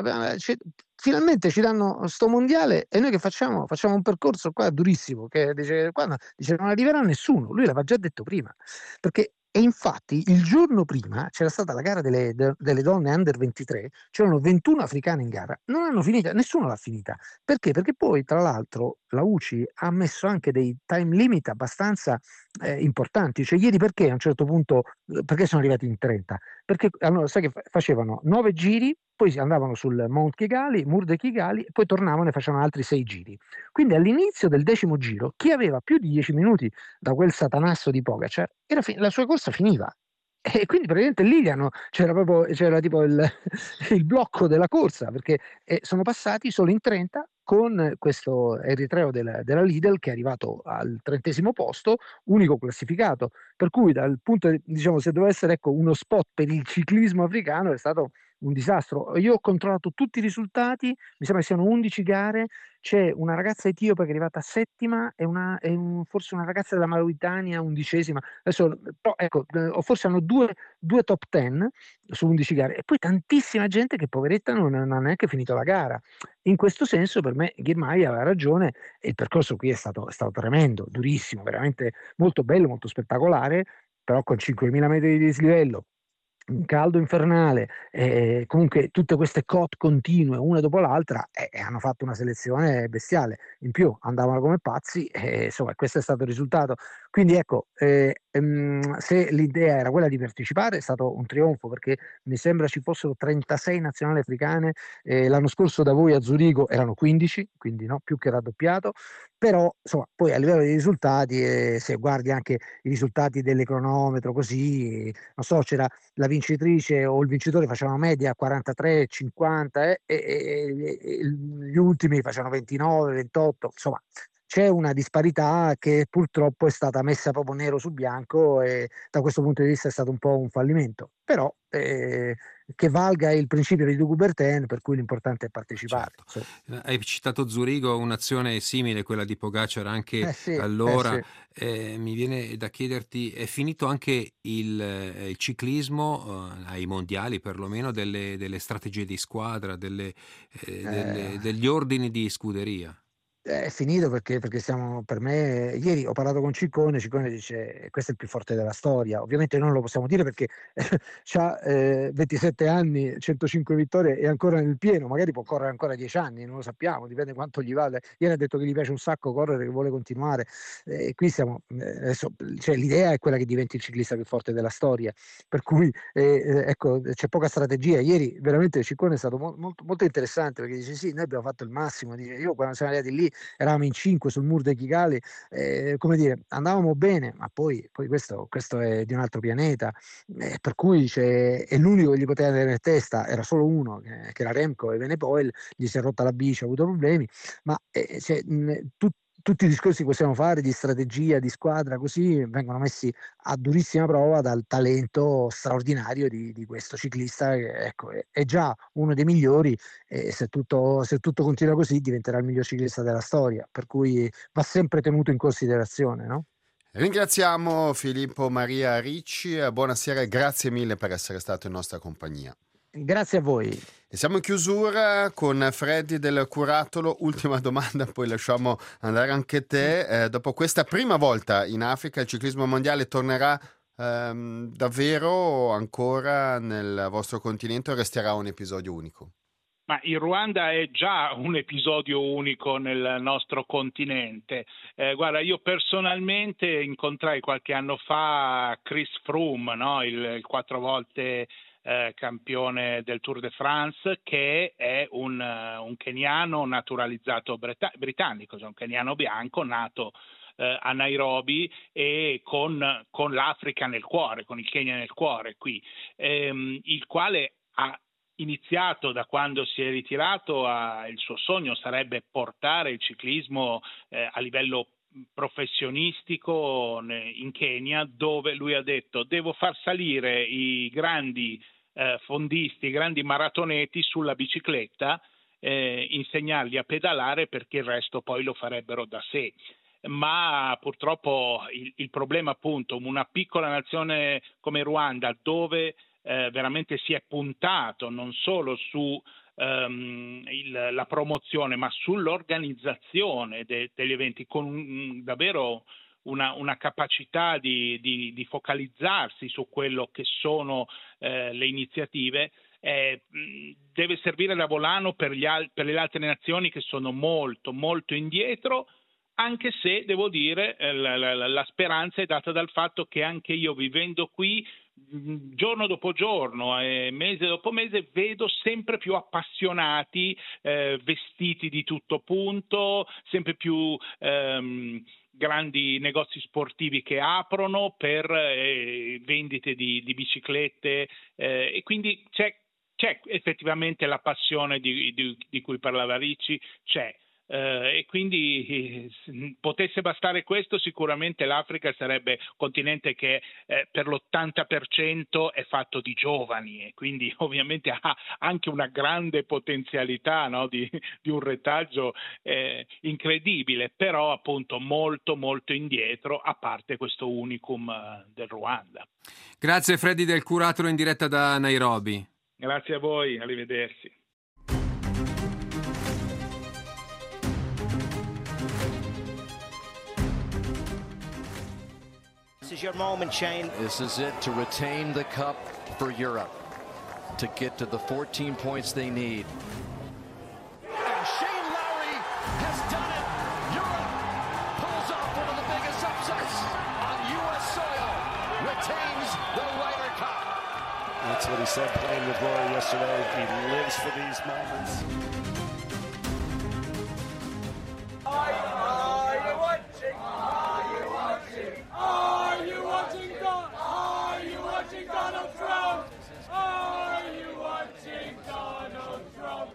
finalmente ci danno sto mondiale e noi che facciamo? Facciamo un percorso qua durissimo, che dice non arriverà nessuno, lui l'aveva già detto prima, perché. E infatti il giorno prima c'era stata la gara delle donne under 23, c'erano 21 africane in gara, non hanno finita, nessuno l'ha finita. Perché? Perché poi tra l'altro la UCI ha messo anche dei time limit abbastanza importanti, cioè ieri perché a un certo punto, perché sono arrivati in 30? Perché allora, sai che facevano 9 giri, poi andavano sul Mount Kigali, Murde Kigali, e poi tornavano e facevano altri 6 giri. Quindi all'inizio del 10° giro, chi aveva più di 10 minuti da quel satanasso di Pogacar, la sua corsa finiva. E quindi praticamente lì c'era tipo il blocco della corsa, perché sono passati solo in 30 con questo eritreo della Lidl che è arrivato al 30° posto, unico classificato. Per cui dal punto diciamo, se doveva essere uno spot per il ciclismo africano, è stato un disastro. Io ho controllato tutti i risultati, mi sembra che siano 11 gare, c'è una ragazza etiope che è arrivata 7ª e forse una ragazza della Mauritania 11ª. Adesso, però, ecco, forse hanno due top 10 su 11 gare e poi tantissima gente che poveretta non ha neanche finito la gara. In questo senso per me Girmay aveva ragione e il percorso qui è stato tremendo, durissimo, veramente molto bello, molto spettacolare, però con 5.000 metri di dislivello, un caldo infernale, comunque tutte queste cote continue una dopo l'altra hanno fatto una selezione bestiale. In più andavano come pazzi insomma questo è stato il risultato. Quindi ecco, se l'idea era quella di partecipare è stato un trionfo, perché mi sembra ci fossero 36 nazionali africane, l'anno scorso da voi a Zurigo erano 15, quindi no, più che raddoppiato. Però insomma poi a livello dei risultati, se guardi anche i risultati del cronometro così, non so, c'era la vincitrice o il vincitore faceva una media 43-50 e gli ultimi facevano 29-28, insomma c'è una disparità che purtroppo è stata messa proprio nero su bianco e da questo punto di vista è stato un po' un fallimento, però che valga il principio di Coubertin, per cui l'importante è partecipare. Certo. Hai citato Zurigo, un'azione simile, quella di Pogacar anche allora. Mi viene da chiederti, è finito anche il ciclismo ai mondiali perlomeno delle strategie di squadra, degli ordini di scuderia? È finito perché siamo, per me, ieri ho parlato con Ciccone dice questo è il più forte della storia. Ovviamente non lo possiamo dire perché ha 27 anni, 105 vittorie e ancora nel pieno, magari può correre ancora 10 anni, non lo sappiamo, dipende quanto gli vale. Ieri ha detto che gli piace un sacco correre, che vuole continuare. Qui siamo adesso, cioè, l'idea è quella che diventi il ciclista più forte della storia, per cui ecco, c'è poca strategia. Ieri veramente Ciccone è stato molto, molto interessante, perché dice sì, noi abbiamo fatto il massimo, dice, io quando siamo arrivati lì eravamo in 5 sul Murde Kigali, come dire, andavamo bene, ma poi questo è di un altro pianeta, per cui è l'unico che gli poteva tenere in testa, era solo uno, che era Remco e Venepoel, gli si è rotta la bici, ha avuto problemi, ma tutti i discorsi che possiamo fare di strategia, di squadra, così vengono messi a durissima prova dal talento straordinario di questo ciclista che, ecco, è già uno dei migliori e se tutto continua così diventerà il miglior ciclista della storia, per cui va sempre tenuto in considerazione, no? Ringraziamo Filippo Maria Ricci, buonasera e grazie mille per essere stato in nostra compagnia. Grazie a voi. E siamo in chiusura con Freddy del Curatolo. Ultima domanda, poi lasciamo andare anche te. Dopo questa prima volta in Africa, il ciclismo mondiale tornerà davvero ancora nel vostro continente o resterà un episodio unico? Ma il Ruanda è già un episodio unico nel nostro continente. Guarda, io personalmente incontrai qualche anno fa Chris Froome, no? il 4 volte campione del Tour de France, che è un keniano naturalizzato britannico, cioè un keniano bianco nato a Nairobi e con l'Africa nel cuore, con il Kenya nel cuore qui, il quale ha iniziato da quando si è ritirato, il suo sogno sarebbe portare il ciclismo a livello professionistico in Kenya, dove lui ha detto: devo far salire i grandi fondisti, i grandi maratoneti sulla bicicletta, insegnargli a pedalare, perché il resto poi lo farebbero da sé. Ma purtroppo il problema, appunto, una piccola nazione come Ruanda, dove veramente si è puntato non solo su la promozione, ma sull'organizzazione degli eventi, con davvero una capacità di focalizzarsi su quello che sono le iniziative, deve servire da volano per le altre nazioni che sono molto molto indietro, anche se devo dire la speranza è data dal fatto che anche io, vivendo qui giorno dopo giorno e mese dopo mese, vedo sempre più appassionati, vestiti di tutto punto, sempre più grandi negozi sportivi che aprono per vendite di biciclette, e quindi c'è effettivamente la passione di cui parlava Ricci, c'è. E quindi potesse bastare questo, sicuramente l'Africa sarebbe un continente che per l'80% è fatto di giovani, e quindi ovviamente ha anche una grande potenzialità, no, di un retaggio incredibile, però appunto molto molto indietro, a parte questo unicum del Ruanda. Grazie Freddy del Curatolo, in diretta da Nairobi. Grazie a voi, arrivederci. This is your moment, Shane. This is it to retain the cup for Europe, to get to the 14 points they need. And Shane Lowry has done it. Europe pulls off one of the biggest upsets on U.S. soil, retains the Ryder Cup. That's what he said playing with Rory yesterday. He lives for these moments. Donald Trump? Are you watching Donald Trump?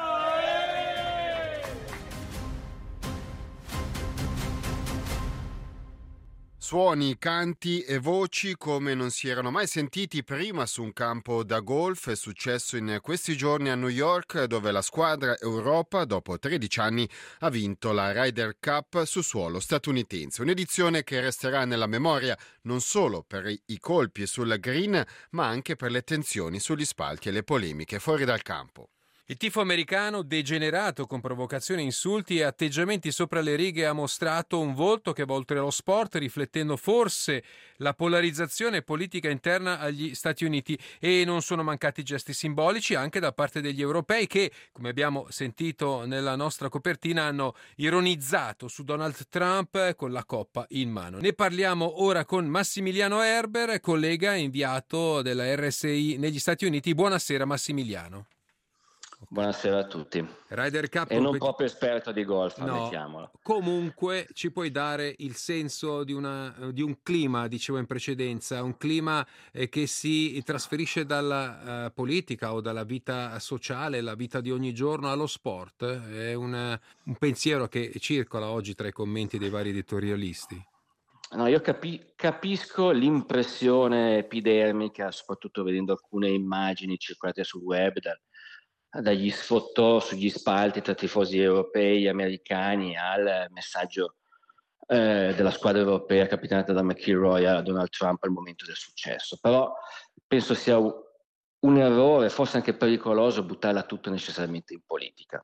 Suoni, canti e voci come non si erano mai sentiti prima su un campo da golf. È successo in questi giorni a New York, dove la squadra Europa, dopo 13 anni, ha vinto la Ryder Cup su suolo statunitense. Un'edizione che resterà nella memoria non solo per i colpi sul green, ma anche per le tensioni sugli spalti e le polemiche fuori dal campo. Il tifo americano, degenerato con provocazioni, insulti e atteggiamenti sopra le righe, ha mostrato un volto che va oltre lo sport, riflettendo forse la polarizzazione politica interna agli Stati Uniti, e non sono mancati gesti simbolici anche da parte degli europei che, come abbiamo sentito nella nostra copertina, hanno ironizzato su Donald Trump con la coppa in mano. Ne parliamo ora con Massimiliano Erber, collega inviato della RSI negli Stati Uniti. Buonasera Massimiliano. Buonasera a tutti. Ryder Cup e non proprio esperto di golf, no, mettiamola. Comunque ci puoi dare il senso di un clima, dicevo in precedenza, un clima che si trasferisce dalla politica o dalla vita sociale, la vita di ogni giorno, allo sport? È un pensiero che circola oggi tra i commenti dei vari editorialisti. No, io capisco l'impressione epidermica, soprattutto vedendo alcune immagini circolate sul web dagli sfottò sugli spalti tra tifosi europei e americani al messaggio della squadra europea capitanata da McIlroy a Donald Trump al momento del successo. Però penso sia un errore, forse anche pericoloso, buttarla tutto necessariamente in politica.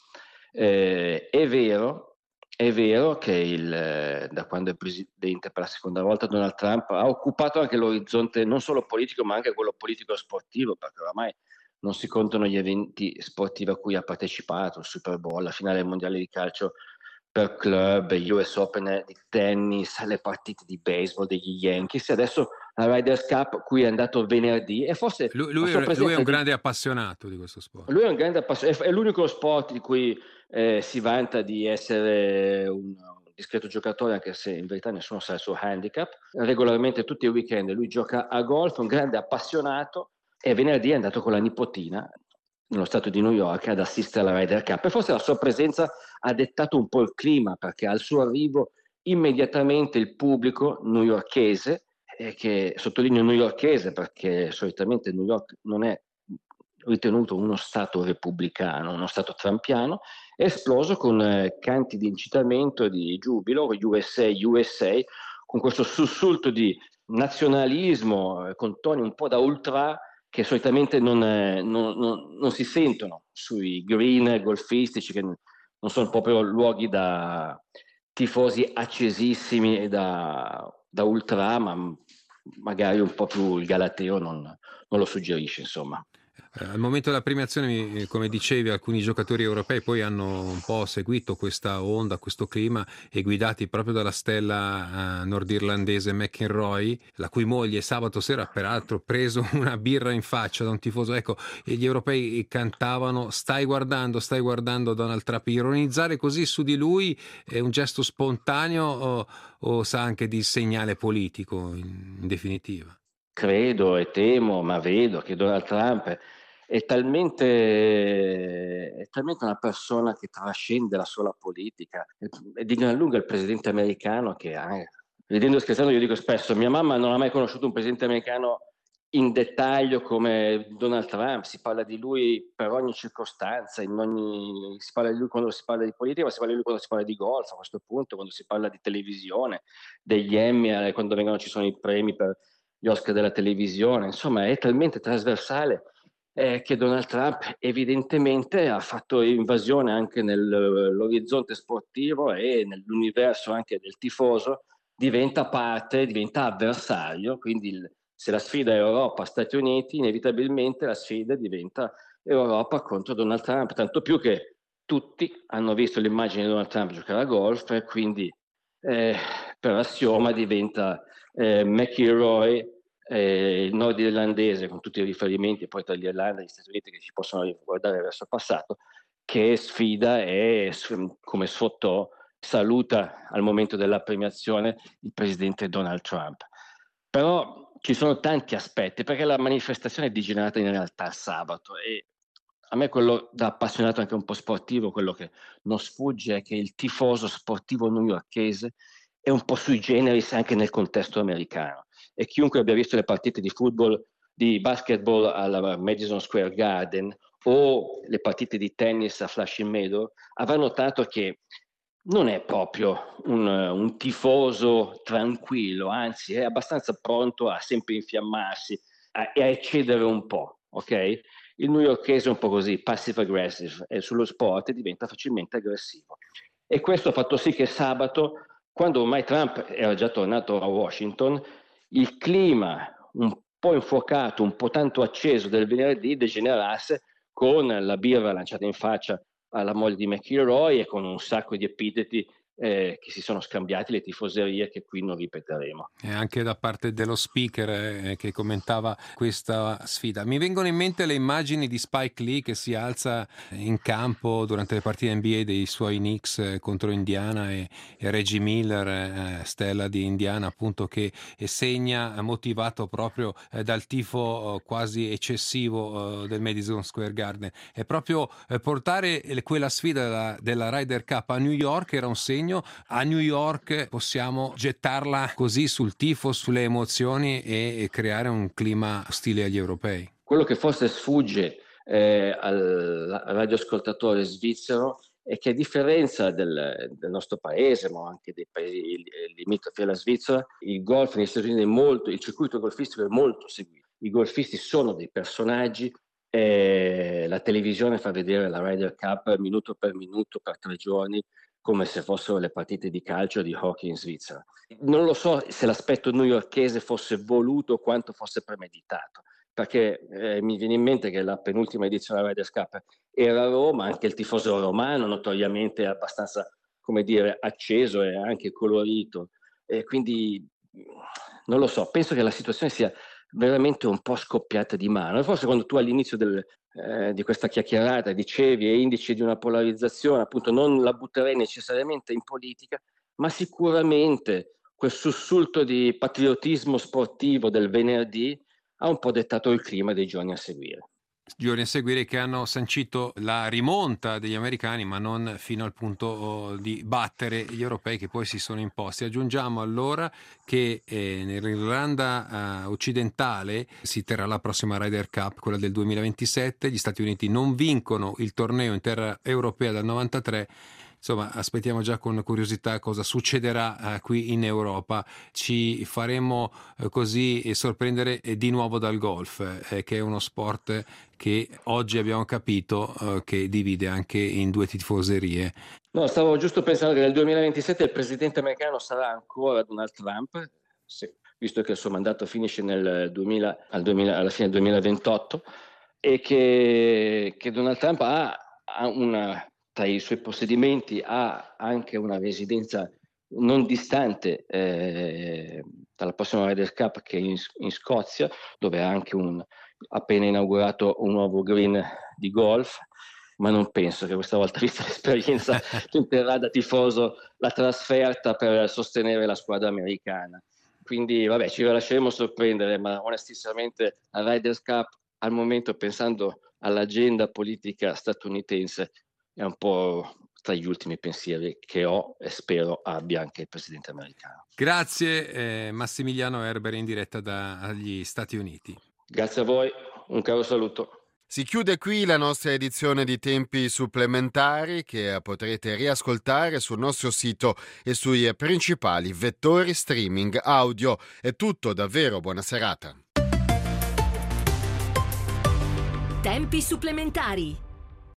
È vero che da quando è presidente per la seconda volta Donald Trump ha occupato anche l'orizzonte non solo politico ma anche quello politico-sportivo, perché oramai non si contano gli eventi sportivi a cui ha partecipato, il Super Bowl, la finale del mondiale di calcio per club, US Open di tennis, le partite di baseball degli Yankees, e adesso la Riders Cup, cui è andato venerdì, e forse lui è un grande appassionato di questo sport. Lui è un grande appassionato, è l'unico sport di cui si vanta di essere un discreto giocatore, anche se in verità nessuno sa il suo handicap. Regolarmente tutti i weekend lui gioca a golf, è un grande appassionato, e venerdì è andato con la nipotina nello stato di New York ad assistere alla Ryder Cup, e forse la sua presenza ha dettato un po' il clima, perché al suo arrivo immediatamente il pubblico newyorkese, che sottolineo newyorkese perché solitamente New York non è ritenuto uno stato repubblicano, uno stato trumpiano, è esploso con canti di incitamento, di giubilo, USA, USA, con questo sussulto di nazionalismo, con toni un po' da ultra, che solitamente non si sentono sui green golfistici, che non sono proprio luoghi da tifosi accesissimi e da ultra, ma magari un po' più il galateo non lo suggerisce, insomma. Al momento della premiazione, come dicevi, alcuni giocatori europei poi hanno un po' seguito questa onda, questo clima, e guidati proprio dalla stella nordirlandese McIlroy, la cui moglie sabato sera peraltro preso una birra in faccia da un tifoso. Ecco, e gli europei cantavano stai guardando Donald Trump. Ironizzare così su di lui è un gesto spontaneo o sa anche di segnale politico in definitiva? Credo e temo, ma vedo che Donald Trump è talmente una persona che trascende la sola politica. È di gran lunga il presidente americano che, ridendo e scherzando, io dico spesso, mia mamma non ha mai conosciuto un presidente americano in dettaglio come Donald Trump. Si parla di lui per ogni circostanza, si parla di lui quando si parla di politica, ma si parla di lui quando si parla di golf, a questo punto, quando si parla di televisione, degli Emmy, quando ci sono i premi per gli Oscar della televisione. Insomma, è talmente trasversale che Donald Trump evidentemente ha fatto invasione anche nell'orizzonte sportivo e nell'universo anche del tifoso, diventa parte, diventa avversario, quindi se la sfida è Europa-Stati Uniti, inevitabilmente la sfida diventa Europa contro Donald Trump, tanto più che tutti hanno visto l'immagine di Donald Trump giocare a golf, e quindi per assioma diventa McIlroy, il nordirlandese, con tutti i riferimenti poi tra l'Irlanda e gli Stati Uniti che si possono riguardare verso il passato, che sfida e come saluta al momento della premiazione il presidente Donald Trump. Però ci sono tanti aspetti, perché la manifestazione è degenerata in realtà sabato, e a me quello da appassionato anche un po' sportivo, quello che non sfugge è che il tifoso sportivo newyorkese è un po' sui generis anche nel contesto americano, e chiunque abbia visto le partite di football, di basketball alla Madison Square Garden o le partite di tennis a Flushing Meadow avrà notato che non è proprio un tifoso tranquillo, anzi è abbastanza pronto a sempre infiammarsi e a eccedere un po', ok? Il newyorkese è un po' così, passive aggressive, e sullo sport diventa facilmente aggressivo. E questo ha fatto sì che sabato, quando ormai Trump era già tornato a Washington, il clima un po' infuocato, un po' tanto acceso del venerdì degenerasse con la birra lanciata in faccia alla moglie di McIlroy e con un sacco di epiteti che si sono scambiati, le tifoserie che qui non ripeteremo. E anche da parte dello speaker che commentava questa sfida. Mi vengono in mente le immagini di Spike Lee che si alza in campo durante le partite NBA dei suoi Knicks contro Indiana, e Reggie Miller, stella di Indiana appunto, che segna, motivato proprio dal tifo quasi eccessivo del Madison Square Garden. E proprio portare quella sfida della Ryder Cup a New York era un segno. A New York possiamo gettarla così sul tifo, sulle emozioni, e creare un clima ostile agli europei. Quello che forse sfugge al radioascoltatore svizzero è che a differenza del nostro paese, ma anche dei paesi limitrofi alla Svizzera, il golf negli Stati Uniti il circuito golfistico è molto seguito. I golfisti sono dei personaggi, la televisione fa vedere la Ryder Cup minuto per 3 giorni, come se fossero le partite di calcio o di hockey in Svizzera. Non lo so se l'aspetto newyorkese fosse voluto o quanto fosse premeditato, perché mi viene in mente che la penultima edizione della Ryder Cup era a Roma, anche il tifoso romano notoriamente abbastanza, come dire, acceso e anche colorito, e quindi non lo so, penso che la situazione sia veramente un po' scoppiata di mano. E forse quando tu all'inizio di questa chiacchierata dicevi e indici di una polarizzazione, appunto non la butterei necessariamente in politica, ma sicuramente quel sussulto di patriottismo sportivo del venerdì ha un po' dettato il clima dei giorni a seguire. Giorni a seguire che hanno sancito la rimonta degli americani, ma non fino al punto di battere gli europei che poi si sono imposti. Aggiungiamo allora che nell'Irlanda occidentale si terrà la prossima Ryder Cup, quella del 2027. Gli Stati Uniti non vincono il torneo in terra europea dal 93. Insomma, aspettiamo già con curiosità cosa succederà qui in Europa. Ci faremo così sorprendere di nuovo dal golf, che è uno sport che oggi abbiamo capito che divide anche in due tifoserie. No, stavo giusto pensando che nel 2027 il presidente americano sarà ancora Donald Trump, visto che il suo mandato finisce alla fine del 2028, e che Donald Trump ha tra i suoi possedimenti ha anche una residenza non distante dalla prossima Ryder Cup, che è in Scozia, dove ha anche appena inaugurato un nuovo green di golf, ma non penso che questa volta, vista l'esperienza, tenterà da tifoso la trasferta per sostenere la squadra americana. Quindi vabbè, ci lasceremo sorprendere, ma onestamente la Ryder Cup al momento, pensando all'agenda politica statunitense, è un po' tra gli ultimi pensieri che ho e spero abbia anche il presidente americano. Grazie Massimiliano Herbert in diretta dagli Stati Uniti. Grazie a voi, un caro saluto. Si chiude qui la nostra edizione di Tempi Supplementari, che potrete riascoltare sul nostro sito e sui principali vettori streaming audio. È tutto, davvero buona serata. Tempi Supplementari.